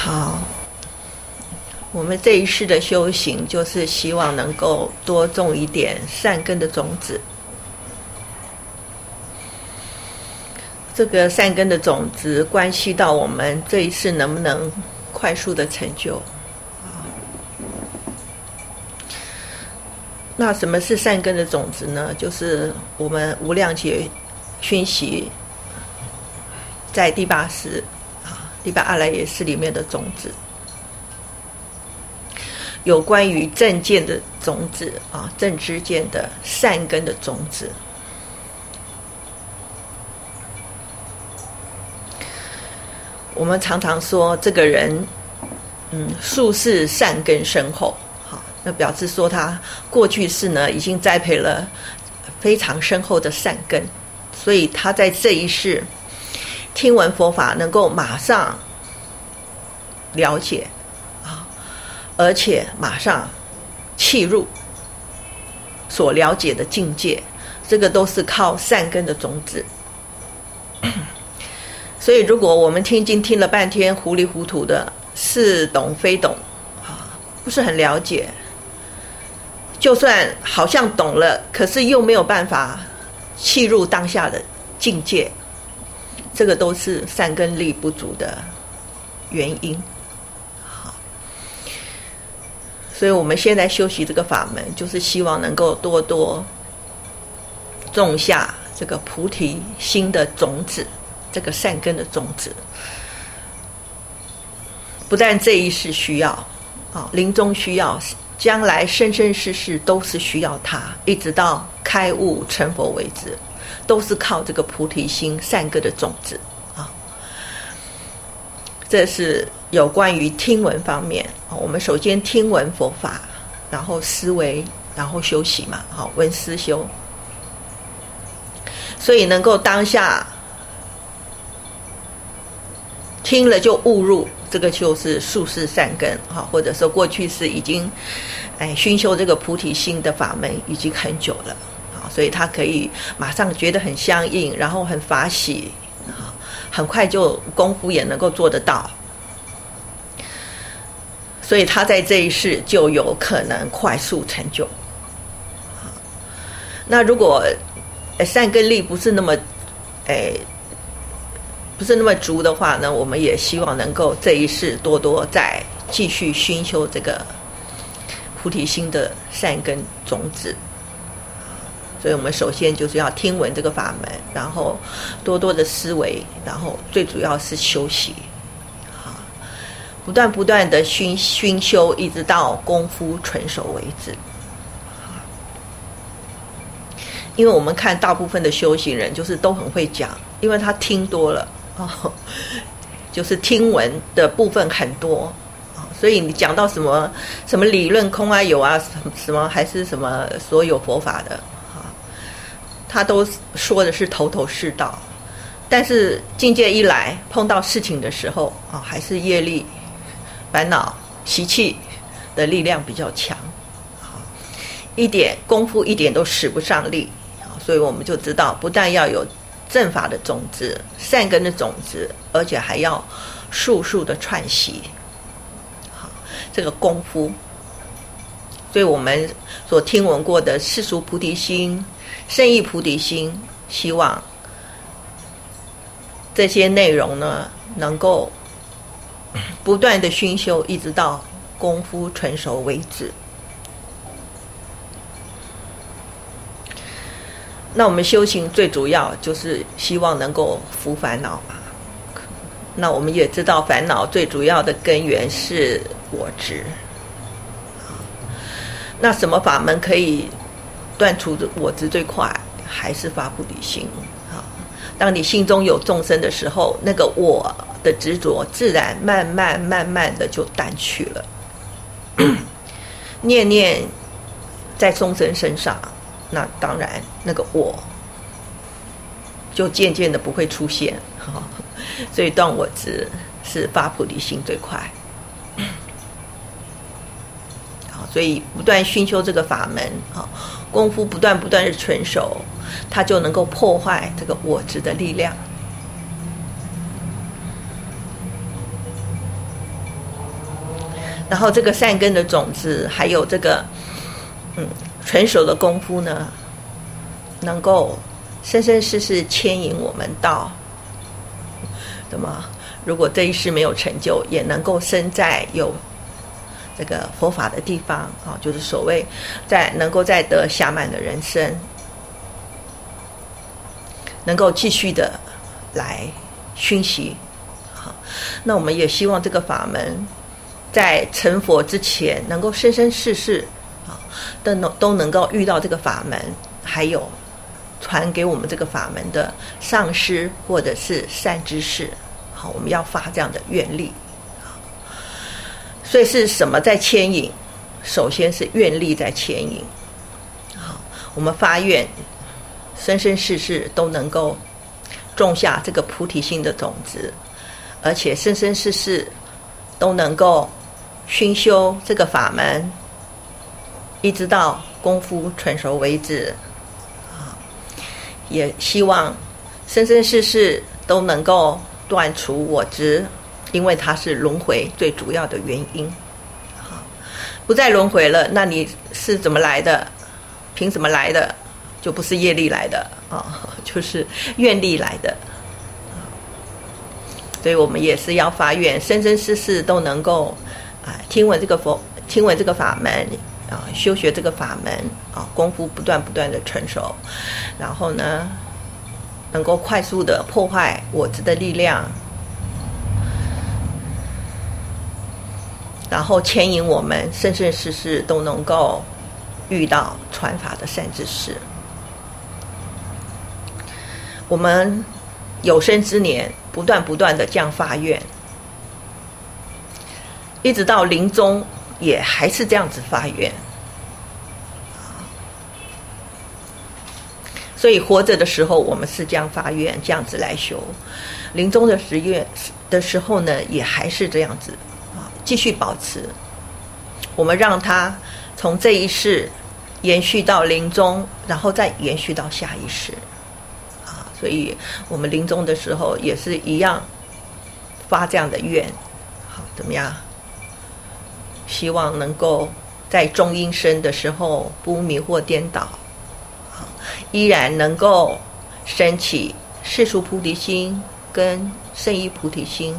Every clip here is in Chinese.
好，我们这一世的修行，就是希望能够多种一点善根的种子。这个善根的种子，关系到我们这一世能不能快速的成就。那什么是善根的种子呢？就是我们无量劫熏习在第八识第八阿赖耶识里面的种子，有关于正见的种子正知见的善根的种子。我们常常说这个人术士善根深厚，那表示说他过去世呢已经栽培了非常深厚的善根，所以他在这一世听闻佛法能够马上了解而且马上契入所了解的境界，这个都是靠善根的种子。所以如果我们听经听了半天糊里糊涂的，似懂非懂不是很了解，就算好像懂了，可是又没有办法契入当下的境界，这个都是善根力不足的原因。所以我们现在修习这个法门，就是希望能够多多种下这个菩提心的种子，这个善根的种子。不但这一世需要临终需要，将来生生世世都是需要它，一直到开悟成佛为止，都是靠这个菩提心善根的种子这是有关于听闻方面我们首先听闻佛法，然后思维，然后修习嘛闻思修。所以能够当下听了就悟入，这个就是术士善根或者说过去是已经熏修这个菩提心的法门已经很久了所以他可以马上觉得很相应，然后很法喜很快就功夫也能够做得到，所以他在这一世就有可能快速成就。那如果善根力不是那么足的话呢，我们也希望能够这一世多多再继续熏修这个菩提心的善根种子。所以我们首先就是要听闻这个法门，然后多多的思维，然后最主要是修习不断的熏修，一直到功夫纯熟为止。因为我们看大部分的修行人就是都很会讲，因为他听多了就是听闻的部分很多所以你讲到什么理论空有什么还是什么所有佛法的他都说的是头头是道，但是境界一来碰到事情的时候还是业力烦恼习气的力量比较强一点功夫一点都使不上力所以我们就知道不但要有正法的种子善根的种子，而且还要速速的串习这个功夫。所以我们所听闻过的世俗菩提心圣意菩提心，希望这些内容呢能够不断的熏修，一直到功夫纯熟为止。那我们修行最主要就是希望能够伏烦恼嘛。那我们也知道烦恼最主要的根源是我执。那什么法门可以断除我执最快？还是发菩提心当你心中有众生的时候，那个我的执着自然慢慢的就淡去了念念在众生身上，那当然那个我就渐渐的不会出现所以断我执是发菩提心最快所以不断熏修这个法门功夫不断的纯熟，它就能够破坏这个我执的力量。 然后这个善根的种子，还有这个纯熟的功夫呢，能够生生世世牵引我们到怎么？如果这一世没有成就，也能够生在有这个佛法的地方啊，就是所谓能够再得暇满的人生，能够继续的来熏习。好，那我们也希望这个法门在成佛之前，能够生生世世啊都能够遇到这个法门，还有传给我们这个法门的上师或者是善知识。好，我们要发这样的愿力。所以是什么在牵引？首先是愿力在牵引。好，我们发愿，生生世世都能够种下这个菩提心的种子，而且生生世世都能够熏修这个法门，一直到功夫纯熟为止。也希望生生世世都能够断除我执，因为它是轮回最主要的原因。不再轮回了，那你是怎么来的？凭什么来的？就不是业力来的就是愿力来的。所以我们也是要发愿，生生世世都能够听闻这个法门修学这个法门功夫不断的成熟，然后呢，能够快速的破坏我执的力量，然后牵引我们生生世世都能够遇到传法的善知识。我们有生之年不断的这样发愿，一直到临终也还是这样子发愿。所以活着的时候我们是这样发愿，这样子来修，临终的时候呢，也还是这样子继续保持。我们让它从这一世延续到临终，然后再延续到下一世所以我们临终的时候也是一样发这样的愿。好，怎么样？希望能够在中阴身的时候不迷惑颠倒，依然能够升起世俗菩提心跟圣意菩提心，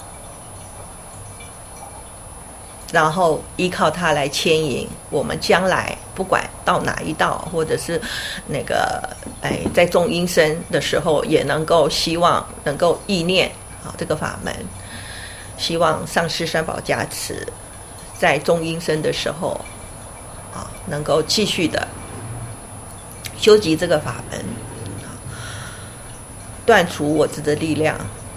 然后依靠它来牵引我们将来不管到哪一道，或者是在中阴身的时候，也能够希望能够意念这个法门，希望上师三宝加持，在中阴身的时候能够继续的修习这个法门，断除我执的力量，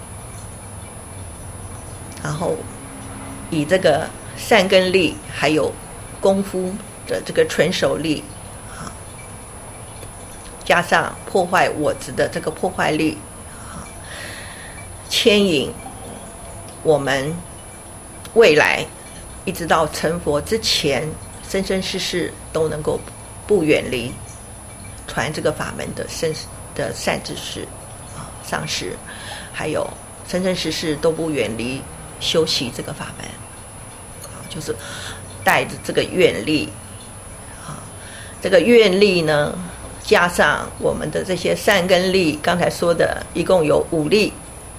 然后以这个善根力还有功夫的这个纯熟力加上破坏我执的这个破坏力牵引我们未来一直到成佛之前，生生世世都能够不远离传这个法门的善知识上师，还有生生世世都不远离修习这个法门，就是带着这个愿力这个愿力呢，加上我们的这些善根力，刚才说的一共有5力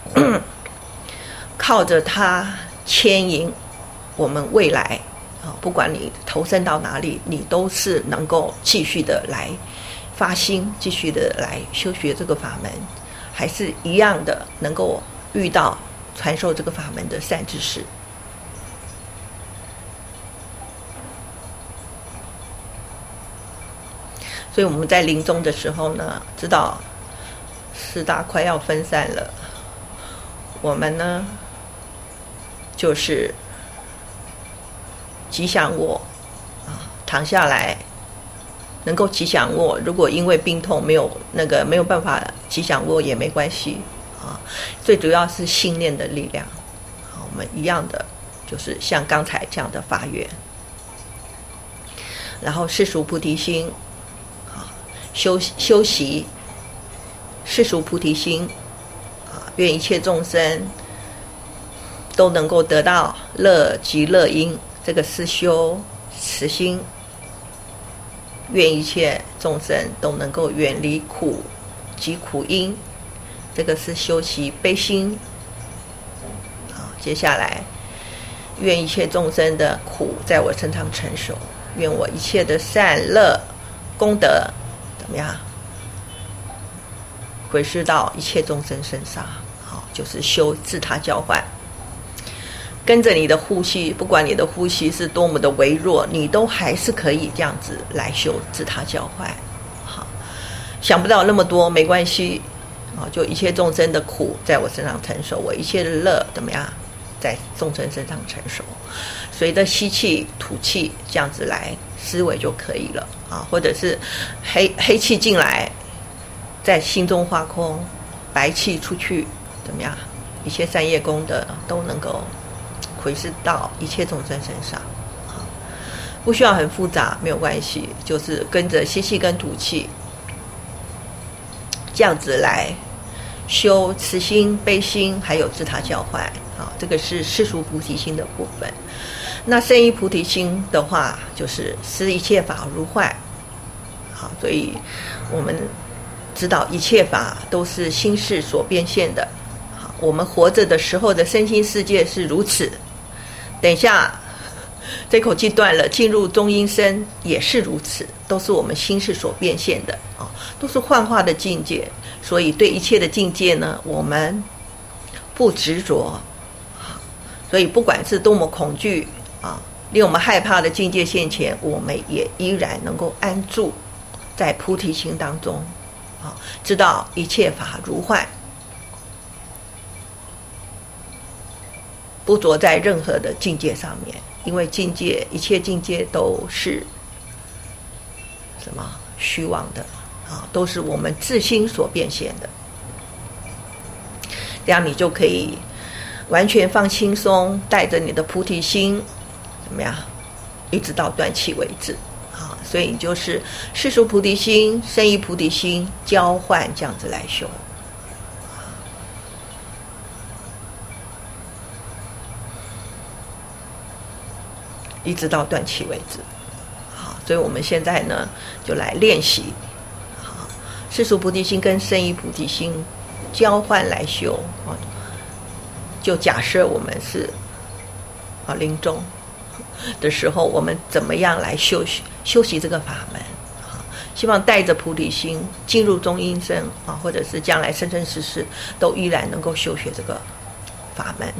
靠着它牵引我们未来不管你投身到哪里，你都是能够继续的来发心，继续的来修学这个法门，还是一样的能够遇到传授这个法门的善知识。所以我们在临终的时候呢，知道四大快要分散了，我们呢就是吉祥卧躺下来能够吉祥卧，如果因为病痛没有办法吉祥卧也没关系最主要是信念的力量我们一样的就是像刚才这样的发愿，然后世俗菩提心修习世俗菩提心愿一切众生都能够得到乐极乐因这个是修慈心，愿一切众生都能够远离苦及苦因，这个是修习悲心。好，接下来愿一切众生的苦在我身上成熟，愿我一切的善乐功德怎么样回施到一切众生身上。好，就是修自他交换，跟着你的呼吸，不管你的呼吸是多么的微弱，你都还是可以这样子来修自他交换。好，想不到那么多没关系，就一切众生的苦在我身上成熟，我一切的乐怎么样在众生身上成熟，随着吸气吐气这样子来思维就可以了啊，或者是黑气进来，在心中化空，白气出去，怎么样？一切善业功德都能够回施到一切众生身上啊，不需要很复杂，没有关系，就是跟着吸气跟吐气，这样子来修慈心、悲心，还有自他交换啊，这个是世俗菩提心的部分。那圣依菩提心的话，就是思一切法如幻。好，所以我们知道一切法都是心事所变现的。好，我们活着的时候的身心世界是如此，等一下这口气断了，进入中阴身也是如此，都是我们心事所变现的啊，都是幻化的境界。所以对一切的境界呢，我们不执着。所以不管是多么恐惧啊，令我们害怕的境界现前，我们也依然能够安住在菩提心当中啊，知道一切法如幻，不着在任何的境界上面，因为境界一切境界都是什么虚妄的啊，都是我们自心所变现的。这样你就可以完全放轻松，带着你的菩提心怎么样，一直到断气为止啊。所以你就是世俗菩提心、圣依菩提心交换这样子来修，一直到断气为止。好，所以我们现在呢就来练习好世俗菩提心跟圣依菩提心交换来修啊。就假设我们是临终的时候，我们怎么样来修习这个法门啊？希望带着菩提心进入中阴身啊，或者是将来生生世世都依然能够修学这个法门。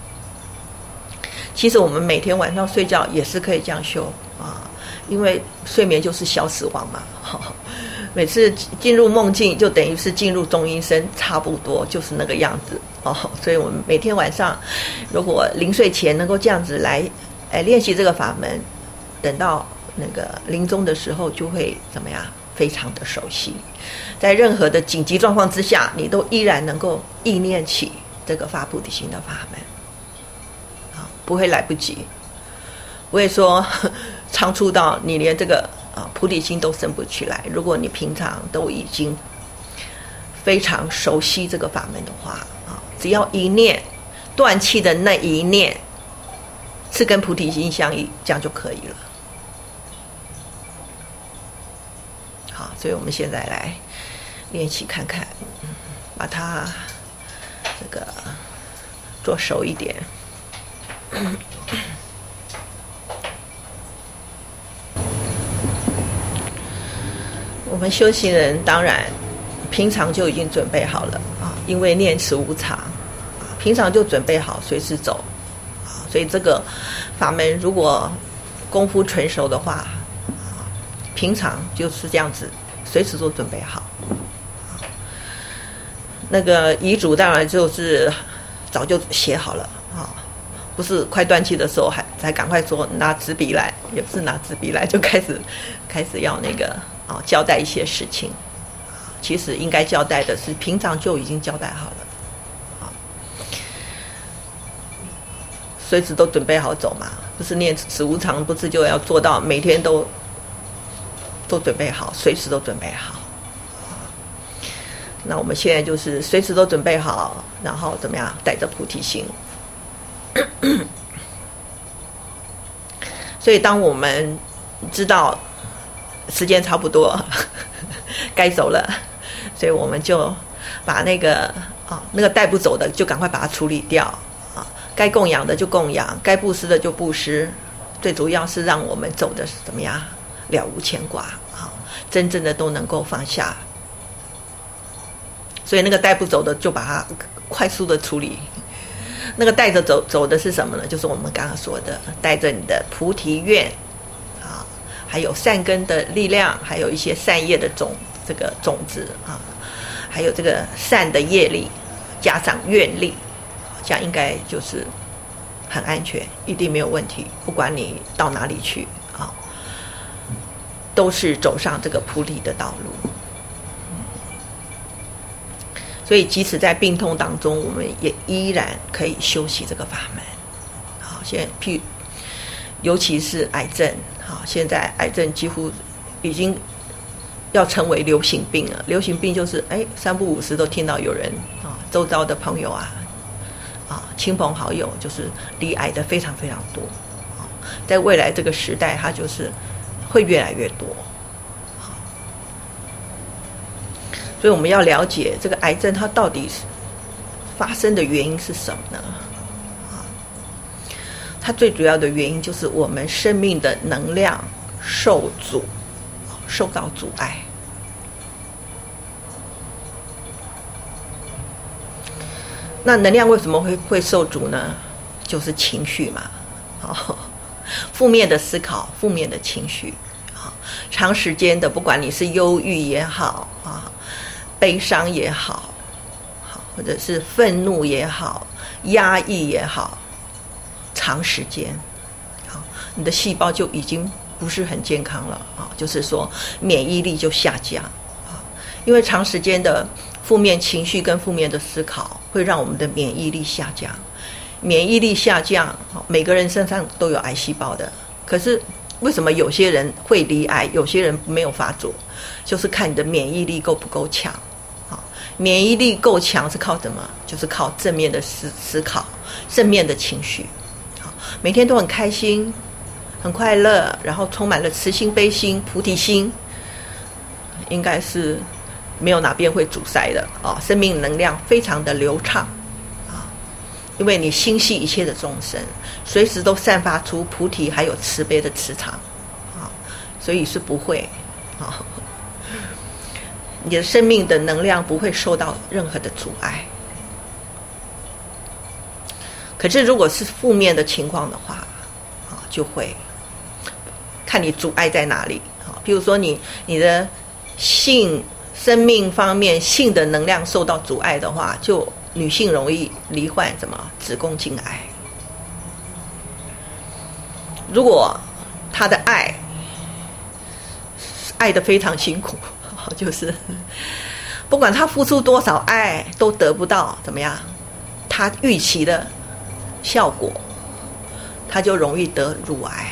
其实我们每天晚上睡觉也是可以这样修啊，因为睡眠就是小死亡嘛。每次进入梦境就等于是进入中阴身，差不多就是那个样子哦。所以我们每天晚上如果临睡前能够这样子来练习这个法门，等到那个临终的时候就会怎么样，非常的熟悉，在任何的紧急状况之下，你都依然能够意念起这个发菩提心的法门啊，不会来不及，不会说仓促到你连这个菩提心都生不起来。如果你平常都已经非常熟悉这个法门的话只要一念断气的那一念是跟菩提心相依，这样就可以了。好，所以我们现在来练习看看，把它这个做熟一点。我们修行人当然平常就已经准备好了因为念慈无常平常就准备好随时走所以这个法门如果功夫纯熟的话平常就是这样子，随时都准备好。那个遗嘱当然就是早就写好了不是快断气的时候才赶快说拿纸笔来，也不是拿纸笔来就开始要那个交代一些事情。其实应该交代的是平常就已经交代好了随时都准备好走嘛，不是念慈无常，不是就要做到每天都准备好，随时都准备好。那我们现在就是随时都准备好，然后怎么样带着菩提心所以当我们知道时间差不多该走了，所以我们就把那个带不走的就赶快把它处理掉啊，该供养的就供养，该布施的就布施，最主要是让我们走的怎么样了无牵挂啊，真正的都能够放下。所以那个带不走的就把它快速的处理。那个带着走的是什么呢？就是我们刚刚说的，带着你的菩提愿啊，还有善根的力量，还有一些善业的种子啊，还有这个善的业力，加上愿力，这样应该就是很安全，一定没有问题。不管你到哪里去啊，都是走上这个菩提的道路。所以即使在病痛当中，我们也依然可以修习这个法门。好，现在尤其是癌症，好，现在癌症几乎已经要成为流行病了。流行病就是三不五时都听到有人周遭的朋友亲朋好友就是罹癌的非常非常多。在未来这个时代，它就是会越来越多。所以我们要了解这个癌症它到底发生的原因是什么呢？它最主要的原因就是我们生命的能量受到阻碍。那能量为什么会受阻呢？就是情绪嘛，负面的思考，负面的情绪，长时间的，不管你是忧郁也好悲伤也好，或者是愤怒也好，压抑也好，长时间，你的细胞就已经不是很健康了就是说免疫力就下降因为长时间的负面情绪跟负面的思考会让我们的免疫力下降。免疫力下降，每个人身上都有癌细胞的，可是为什么有些人会罹癌，有些人没有发作？就是看你的免疫力够不够强。免疫力够强是靠什么？就是靠正面的思考，正面的情绪。每天都很开心，很快乐，然后充满了慈心、悲心、菩提心，应该是没有哪边会阻塞的生命能量非常的流畅因为你心系一切的众生，随时都散发出菩提还有慈悲的磁场所以是不会你的生命的能量不会受到任何的阻碍。可是如果是负面的情况的话就会看你阻碍在哪里比如说你的性生命方面性的能量受到阻碍的话，就女性容易罹患什么子宫颈癌。如果她的爱得非常辛苦，就是不管她付出多少爱都得不到怎么样她预期的效果，她就容易得乳癌。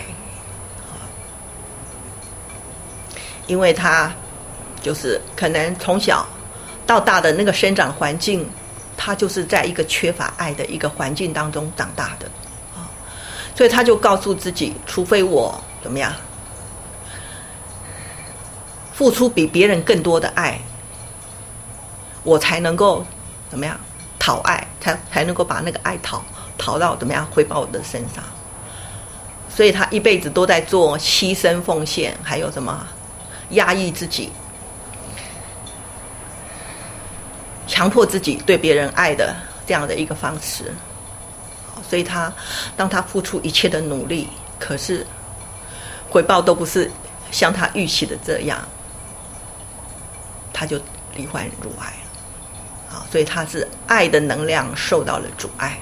因为她就是可能从小到大的那个生长环境，他就是在一个缺乏爱的一个环境当中长大的所以他就告诉自己，除非我怎么样付出比别人更多的爱，我才能够怎么样讨爱，才能够把那个爱讨到怎么样回报我的身上。所以他一辈子都在做牺牲奉献，还有什么压抑自己，强迫自己对别人爱的这样的一个方式。所以当他付出一切的努力，可是回报都不是像他预期的这样，他就罹患乳癌了。所以他是爱的能量受到了阻碍。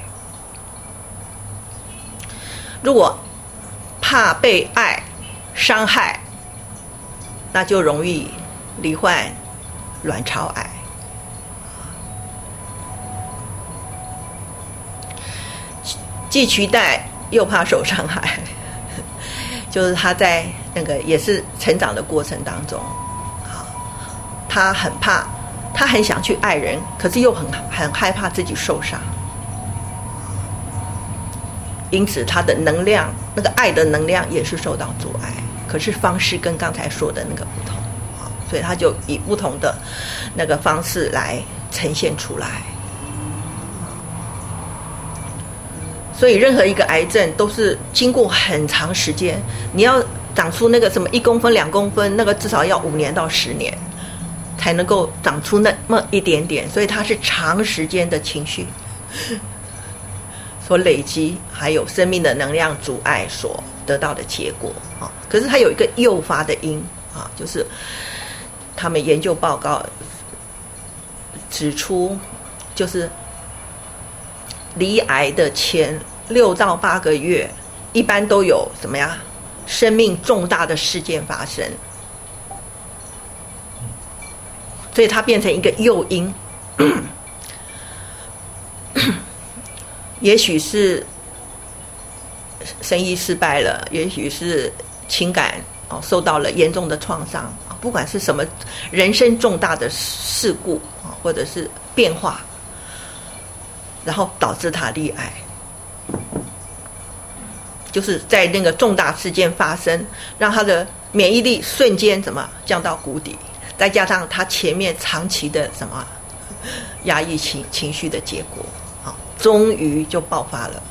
如果怕被爱伤害，那就容易罹患卵巢癌。既期待又怕受伤害，就是他在那个也是成长的过程当中，他很怕，他很想去爱人，可是又很害怕自己受伤。 因此他的能量，那个爱的能量也是受到阻碍。可是方式跟刚才说的那个不同啊，所以他就以不同的那个方式来呈现出来。所以任何一个癌症都是经过很长时间，你要长出那个什么1公分、2公分，那个至少要5年到10年才能够长出那么一点点，所以它是长时间的情绪所累积，还有生命的能量阻碍所得到的结果啊。可是它有一个诱发的因啊，就是他们研究报告指出，就是罹癌的前6到8个月，一般都有什么呀？生命重大的事件发生，所以它变成一个诱因。也许是生意失败了，也许是情感受到了严重的创伤，不管是什么人生重大的事故或者是变化，然后导致他罹癌，就是在那个重大事件发生，让他的免疫力瞬间怎么降到谷底，再加上他前面长期的什么压抑情绪的结果，终于就爆发了。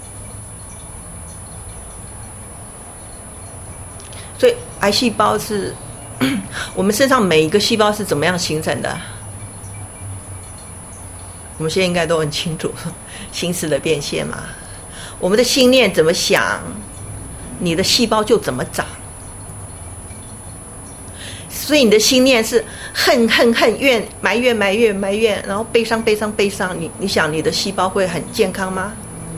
所以癌细胞是我们身上每一个细胞是怎么样形成的？我们现在应该都很清楚，心思的变现嘛。我们的心念怎么想，你的细胞就怎么长。所以你的心念是恨恨恨、怨埋怨埋怨埋怨，然后悲伤悲伤悲伤，你想你的细胞会很健康吗？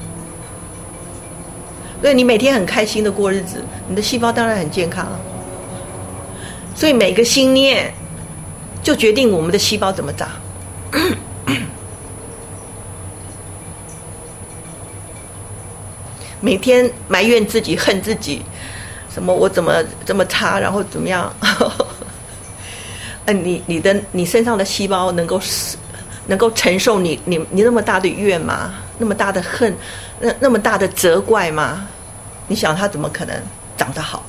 所以你每天很开心的过日子，你的细胞当然很健康。所以每个心念就决定我们的细胞怎么长。每天埋怨自己、恨自己，什么我怎么这么差，然后怎么样？你身上的细胞能够承受你那么大的怨吗？那么大的恨，那么大的责怪吗？你想它怎么可能长得好？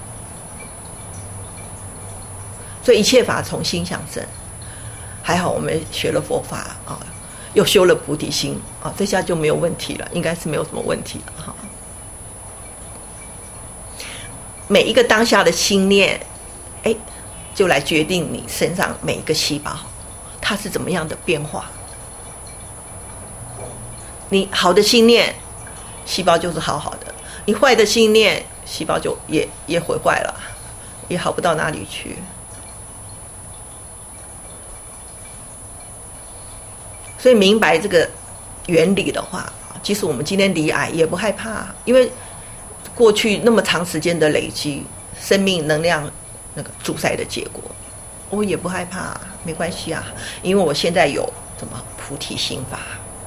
所以一切法从心想生。还好我们学了佛法啊，又修了菩提心啊，这下就没有问题了，应该是没有什么问题了哈。每一个当下的心念，就来决定你身上每一个细胞它是怎么样的变化。你好的心念，细胞就是好好的；你坏的心念，细胞就也毁坏了，也好不到哪里去。所以明白这个原理的话，即使我们今天罹癌也不害怕，因为过去那么长时间的累积，生命能量那个阻塞的结果，我也不害怕，没关系啊，因为我现在有什么菩提心法。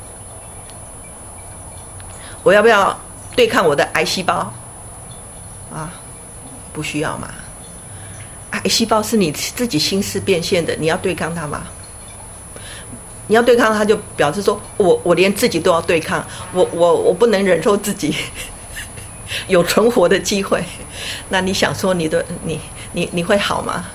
我要不要对抗我的癌细胞啊？不需要嘛。癌细胞是你自己心思变现的，你要对抗它吗？你要对抗它，就表示说我连自己都要对抗，我不能忍受自己有存活的机会。那你想说你会好吗？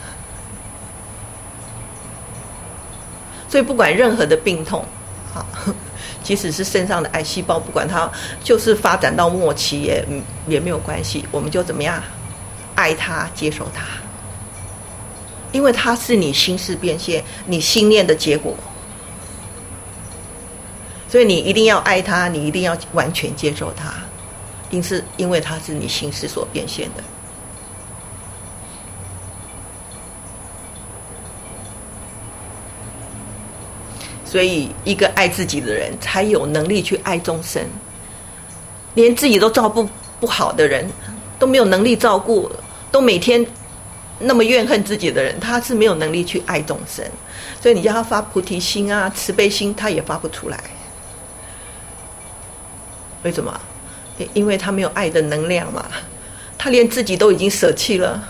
所以不管任何的病痛啊，即使是身上的癌细胞，不管它就是发展到末期也没有关系，我们就怎么样爱它，接受它，因为它是你心事变现，你心念的结果。所以你一定要爱它，你一定要完全接受它，因为它是你心事所变现的。所以一个爱自己的人才有能力去爱众生，连自己都照顾不好的人，都没有能力照顾，都每天那么怨恨自己的人，他是没有能力去爱众生。所以你叫他发菩提心啊、慈悲心，他也发不出来。为什么？因为他没有爱的能量嘛，他连自己都已经舍弃了，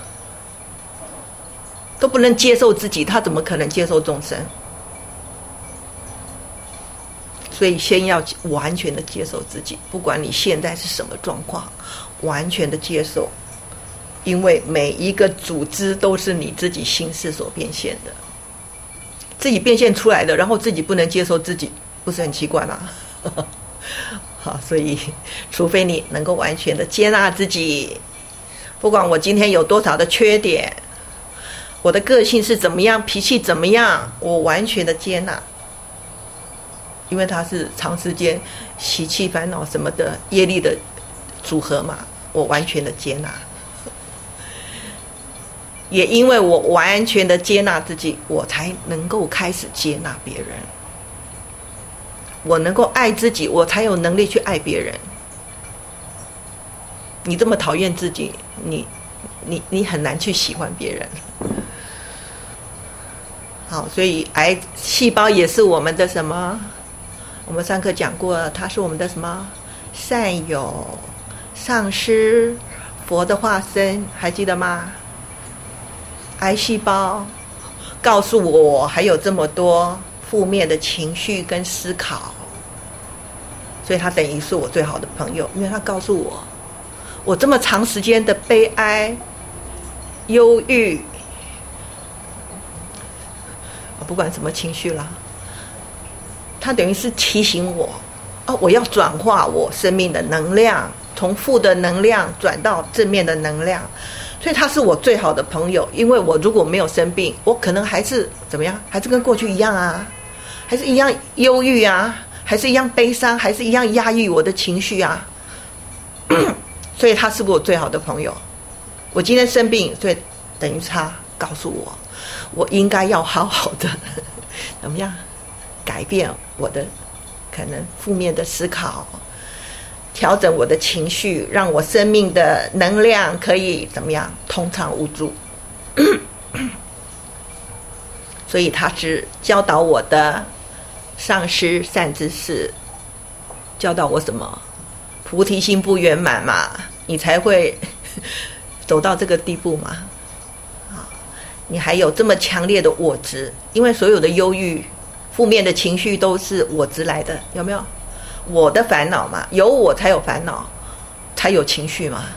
都不能接受自己，他怎么可能接受众生？ 所以先要完全的接受自己，不管你现在是什么状况，完全的接受，因为每一个组织都是你自己心事所变现的，自己变现出来的，然后自己不能接受自己，不是很奇怪吗？好，所以除非你能够完全的接纳自己，不管我今天有多少的缺点，我的个性是怎么样，脾气怎么样，我完全的接纳，因为它是长时间习气烦恼什么的业力的组合嘛，我完全的接纳。也因为我完全的接纳自己，我才能够开始接纳别人。我能够爱自己，我才有能力去爱别人。你这么讨厌自己，你很难去喜欢别人。好，所以癌细胞也是我们的什么？我们上课讲过，它是我们的什么？善友、上师、佛的化身，还记得吗？癌细胞告诉我还有这么多负面的情绪跟思考，所以他等于是我最好的朋友，因为他告诉我，我这么长时间的悲哀、忧郁，不管什么情绪啦，他等于是提醒我，我要转化我生命的能量，从负的能量转到正面的能量。所以他是我最好的朋友，因为我如果没有生病，我可能还是怎么样，还是跟过去一样啊，还是一样忧郁啊，还是一样悲伤，还是一样压抑我的情绪啊。所以他是我最好的朋友。我今天生病，所以等于他告诉我，我应该要好好的怎么样改变我的可能负面的思考，调整我的情绪，让我生命的能量可以怎么样通畅无阻。所以他是教导我的上师善知识，教导我什么？菩提心不圆满嘛，你才会走到这个地步嘛。你还有这么强烈的我执，因为所有的忧郁、负面的情绪都是我执来的，有没有？我的烦恼嘛，有我才有烦恼，才有情绪嘛。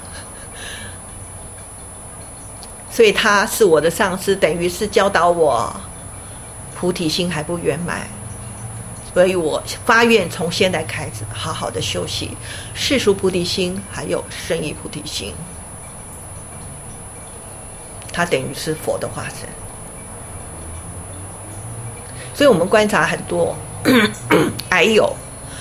所以他是我的上师，等于是教导我菩提心还不圆满，所以我发愿从现在开始好好的修习世俗菩提心，还有圣意菩提心。他等于是佛的化身。所以我们观察很多癌友，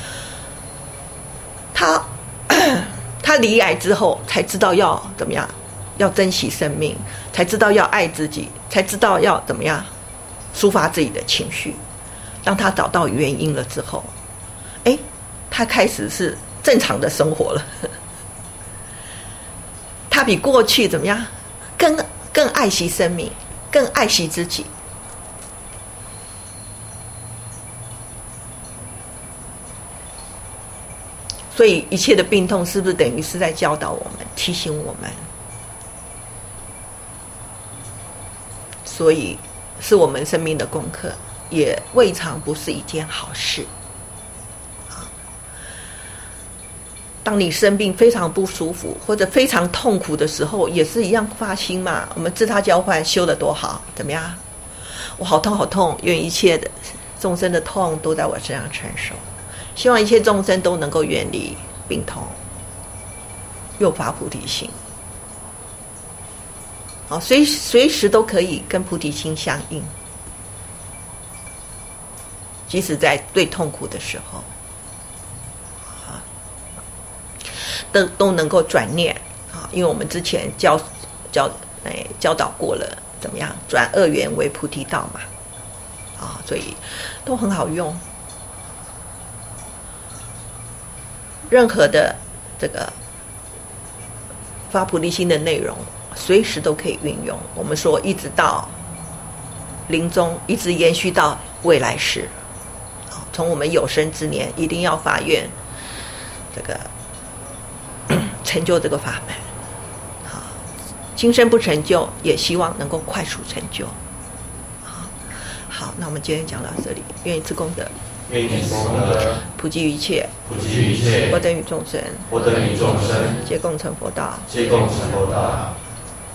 他离癌之后才知道要怎么样，要珍惜生命，才知道要爱自己，才知道要怎么样抒发自己的情绪。当他找到原因了之后，他开始是正常的生活了。他比过去怎么样更爱惜生命，更爱惜自己。所以一切的病痛是不是等于是在教导我们，提醒我们？所以是我们生命的功课，也未尝不是一件好事。当你生病非常不舒服或者非常痛苦的时候，也是一样发心嘛。我们自他交换修得多好，怎么样？我好痛好痛，愿一切的众生的痛都在我身上承受，希望一切众生都能够远离病痛，又发菩提心。好，随时都可以跟菩提心相应，即使在最痛苦的时候，都能够转念啊，因为我们之前教导过了，怎么样转恶缘为菩提道嘛，所以都很好用。任何的这个发菩提心的内容，随时都可以运用。我们说，一直到临终，一直延续到未来世。从我们有生之年，一定要发愿，这个成就这个法门。今生不成就，也希望能够快速成就。好，那我们今天讲到这里，愿以此功德命你功德， 普济一切， 普济一切， 我等与众生， 我等与众生， 皆共成佛道。 皆共成佛道。